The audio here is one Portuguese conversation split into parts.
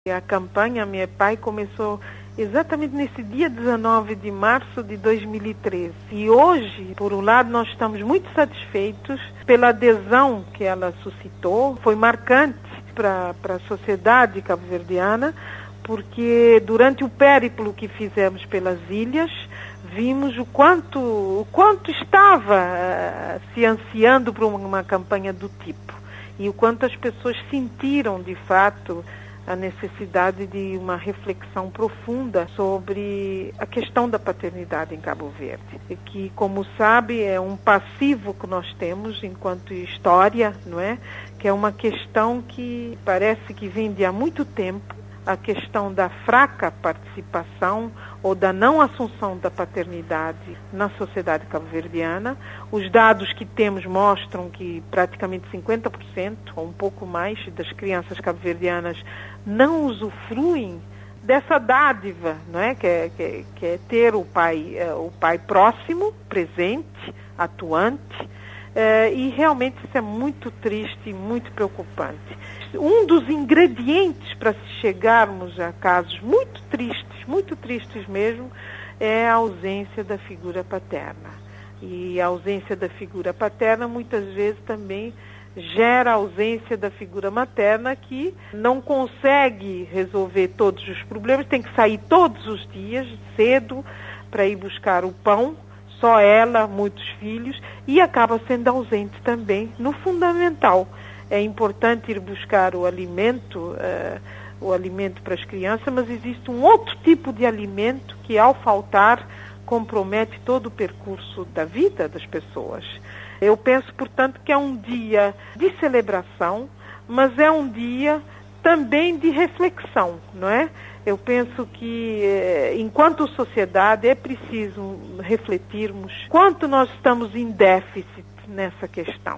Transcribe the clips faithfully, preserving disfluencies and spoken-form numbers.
A campanha Meu Pai começou exatamente nesse dia dezenove de março de dois mil e treze. E hoje, por um lado, nós estamos muito satisfeitos pela adesão que ela suscitou. Foi marcante para a sociedade cabo-verdiana, porque durante o périplo que fizemos pelas ilhas, vimos o quanto, o quanto estava uh, se ansiando por uma campanha do tipo. E o quanto as pessoas sentiram, de fato, a necessidade de uma reflexão profunda sobre a questão da paternidade em Cabo Verde, que, como sabe, é um passivo que nós temos enquanto história, não é? Que é uma questão que parece que vem de há muito tempo, a questão da fraca participação ou da não assunção da paternidade na sociedade cabo-verdiana. Os dados que temos mostram que praticamente cinquenta por cento ou um pouco mais das crianças cabo-verdianas não usufruem dessa dádiva, não é? Que é, que é, que é ter o pai, o pai próximo, presente, atuante. Uh, e realmente isso é muito triste e muito preocupante. Um dos ingredientes para chegarmos a casos muito tristes, muito tristes mesmo, é a ausência da figura paterna. E a ausência da figura paterna muitas vezes também gera a ausência da figura materna, que não consegue resolver todos os problemas, tem que sair todos os dias cedo para ir buscar o pão, só ela, muitos filhos, e acaba sendo ausente também no fundamental. É importante ir buscar o alimento, uh, o alimento para as crianças, mas existe um outro tipo de alimento que, ao faltar, compromete todo o percurso da vida das pessoas. Eu penso, portanto, que é um dia de celebração, mas é um dia também de reflexão, não é? Eu penso que, enquanto sociedade, é preciso refletirmos quanto nós estamos em déficit nessa questão.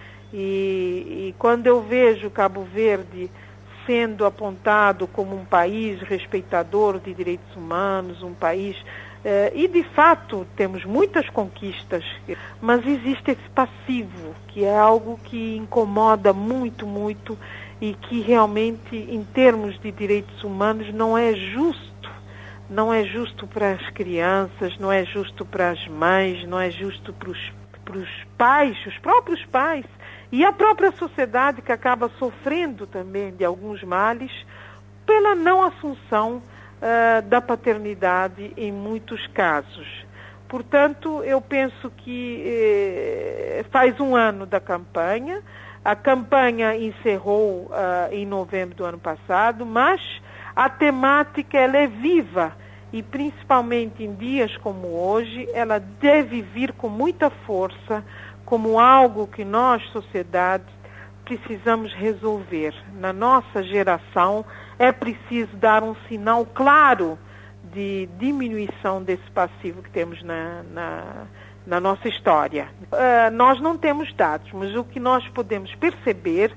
E, e quando eu vejo Cabo Verde sendo apontado como um país respeitador de direitos humanos, um país... Eh, e, de fato, temos muitas conquistas, mas existe esse passivo, que é algo que incomoda muito, muito, e que realmente, em termos de direitos humanos, não é justo. Não é justo para as crianças, não é justo para as mães, não é justo para os, para os pais, os próprios pais, e a própria sociedade, que acaba sofrendo também de alguns males pela não assunção uh, da paternidade em muitos casos. Portanto, eu penso que eh, faz um ano da campanha. A campanha encerrou uh, em novembro do ano passado, mas a temática ela é viva e, principalmente em dias como hoje, ela deve vir com muita força como algo que nós, sociedade, precisamos resolver. Na nossa geração é preciso dar um sinal claro de diminuição desse passivo que temos na, na, na nossa história. Uh, nós não temos dados, mas o que nós podemos perceber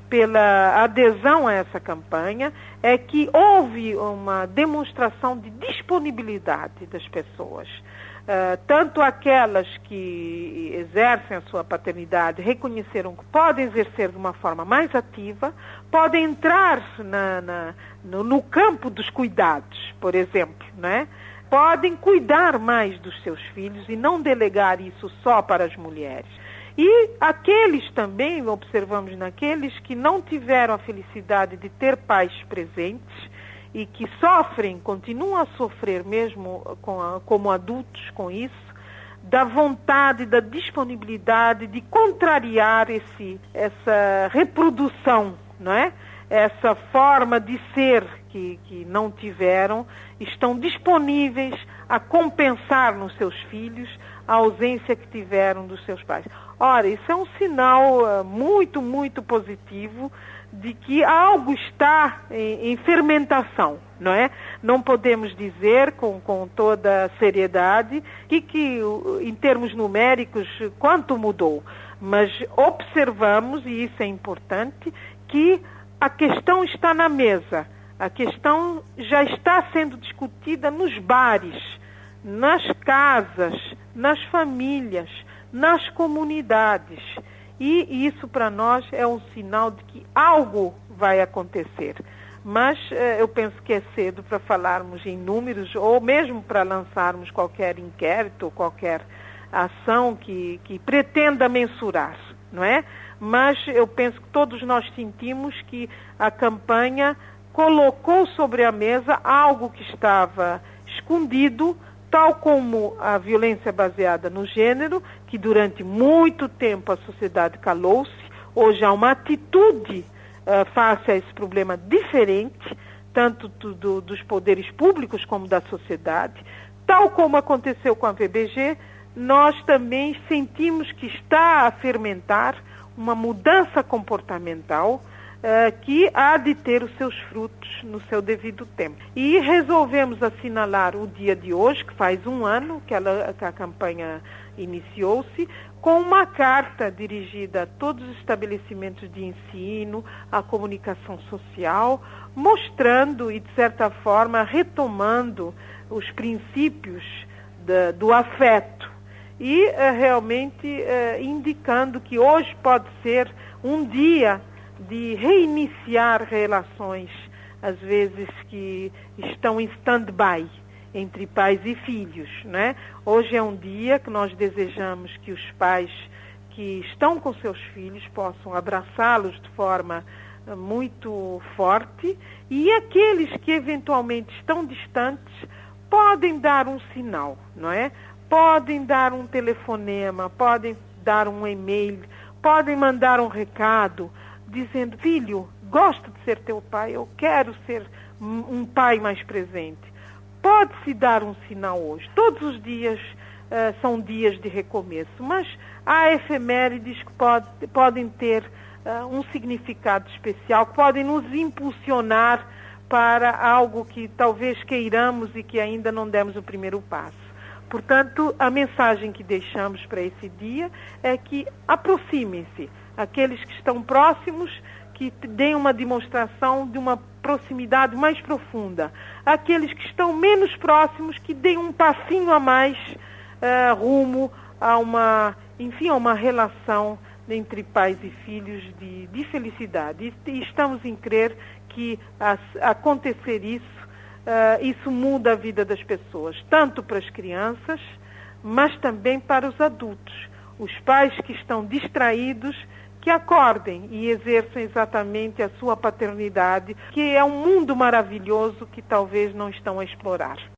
pela adesão a essa campanha é que houve uma demonstração de disponibilidade das pessoas. Uh, tanto aquelas que exercem a sua paternidade reconheceram que podem exercer de uma forma mais ativa, podem entrar na, na, no, no campo dos cuidados, por exemplo, né? Podem cuidar mais dos seus filhos e não delegar isso só para as mulheres. E aqueles também, observamos naqueles que não tiveram a felicidade de ter pais presentes, e que sofrem, continuam a sofrer mesmo com a, como adultos com isso, da vontade, da disponibilidade de contrariar esse, essa reprodução, não é? Essa forma de ser que, que não tiveram, estão disponíveis a compensar nos seus filhos a ausência que tiveram dos seus pais. Ora, isso é um sinal uh, muito, muito positivo de que algo está em, em fermentação, não é? Não podemos dizer com, com toda seriedade que, que, em termos numéricos, quanto mudou, mas observamos, e isso é importante, que a questão está na mesa, a questão já está sendo discutida nos bares, nas casas, nas famílias, nas comunidades. E isso para nós é um sinal de que algo vai acontecer. Mas eh, eu penso que é cedo para falarmos em números ou mesmo para lançarmos qualquer inquérito ou qualquer ação que, que pretenda mensurar, não é? Mas eu penso que todos nós sentimos que a campanha colocou sobre a mesa algo que estava escondido, tal como a violência baseada no gênero, que durante muito tempo a sociedade calou-se. Hoje há uma atitude uh, face a esse problema diferente, tanto do, do, dos poderes públicos como da sociedade. Tal como aconteceu com a V B G, nós também sentimos que está a fermentar uma mudança comportamental uh, que há de ter os seus frutos no seu devido tempo. E resolvemos assinalar o dia de hoje, que faz um ano que, ela, que a campanha iniciou-se, com uma carta dirigida a todos os estabelecimentos de ensino, à comunicação social, mostrando e, de certa forma, retomando os princípios da, do afeto e uh, realmente uh, indicando que hoje pode ser um dia de reiniciar relações, às vezes que estão em stand-by entre pais e filhos, né? Hoje é um dia que nós desejamos que os pais que estão com seus filhos possam abraçá-los de forma uh, muito forte, e aqueles que eventualmente estão distantes podem dar um sinal, não é? Podem dar um telefonema, podem dar um e-mail, podem mandar um recado dizendo: filho, gosto de ser teu pai, eu quero ser um pai mais presente. Pode-se dar um sinal hoje. Todos os dias uh, são dias de recomeço, mas há efemérides que pode, podem ter uh, um significado especial, que podem nos impulsionar para algo que talvez queiramos e que ainda não demos o primeiro passo. Portanto, a mensagem que deixamos para esse dia é que aproximem-se. Aqueles que estão próximos, que deem uma demonstração de uma proximidade mais profunda. Aqueles que estão menos próximos, que deem um passinho a mais uh, rumo a uma, enfim, a uma relação entre pais e filhos de, de felicidade. E, e estamos em crer que a, acontecer isso, Uh, isso muda a vida das pessoas, tanto para as crianças, mas também para os adultos. Os pais que estão distraídos, que acordem e exerçam exatamente a sua paternidade, que é um mundo maravilhoso que talvez não estão a explorar.